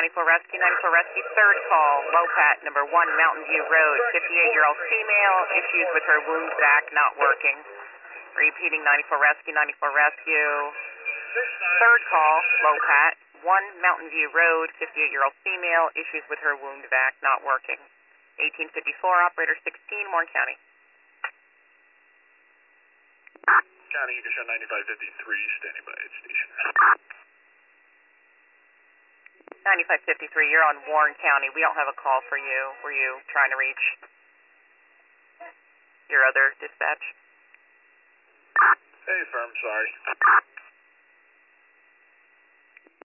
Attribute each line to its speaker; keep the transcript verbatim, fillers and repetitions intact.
Speaker 1: ninety-four Rescue, ninety-four Rescue, third call, Lopat, number one, Mountain View Road, fifty-eight-year-old female, issues with her wound vac not working. Repeating, ninety-four Rescue, ninety-four Rescue, third call, Lopat, one, Mountain View Road, fifty-eight-year-old female, issues with her wound vac not working. eighteen fifty-four, operator sixteen, Warren County.
Speaker 2: County, you can show ninety-five fifty-three, standing by at station.
Speaker 1: ninety-five fifty-three, you're on Warren County. We don't have a call for you. Were you trying to reach your other dispatch?
Speaker 2: Hey, firm, sorry.